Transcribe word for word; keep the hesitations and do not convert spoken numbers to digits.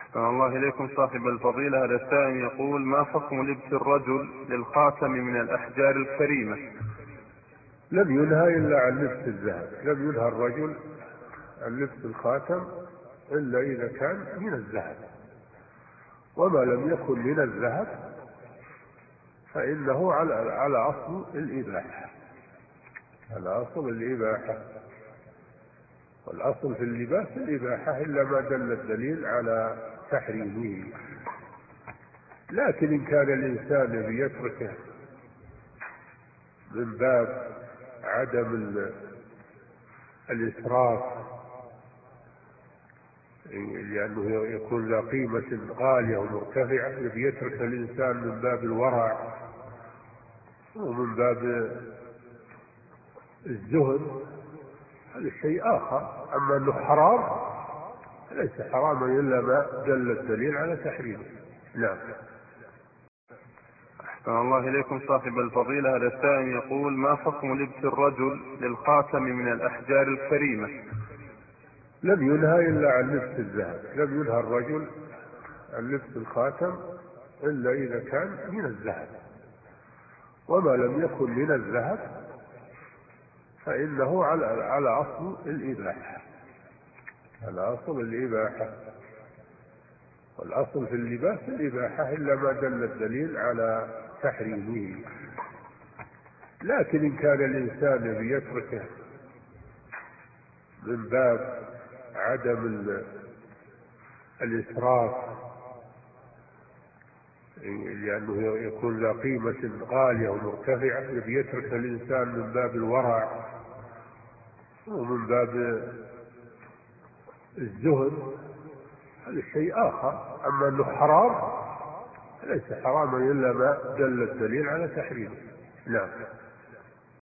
أحسن الله إليكم صاحب الفضيلة. هذا السائل يقول: ما حكم لبس الرجل للخاتم من الأحجار الكريمة؟ لم ينهى إلا عن لبس الذهب، لم ينهى الرجل عن لبس الخاتم إلا إذا كان من الذهب، وما لم يكن من الذهب فإنه على على أصل الإباحة، على أصل الإباحة، والأصل في اللباس الإباحة إلا ما دل الدليل على تحريمه. لكن إن كان الإنسان يتركه من باب عدم الإسراف، لأنه يكون ذا قيمة غالية ومرتفعة، يترك الإنسان من باب الورع ومن باب الزهد، هذا شيء آخر. أما أنه حرام ليس حراما إلا ما دل الدليل على تحريمه. نعم. أحسن الله إليكم صاحب الفضيلة. هذا السائل يقول: ما حكم لبس الرجل للخاتم من الأحجار الكريمة؟ لم ينهى إلا عن لبس الذهب، لم ينهى الرجل عن لبس الخاتم إلا إذا كان من الذهب، وما لم يكن من الذهب فإنه على على أصل الإباحة، على أصل الإباحة، والأصل في اللباس الإباحة إلا ما دل الدليل على تحريمه. لكن إن كان الإنسان يتركه من باب عدم الإسراف، لأنه يكون ذا قيمة غالية ومرتفعة، يترك الإنسان من باب الورع ومن باب الزهد، هذا شيء آخر. أما أنه حرام ليس حراما إلا ما دل الدليل على تحريمه. نعم.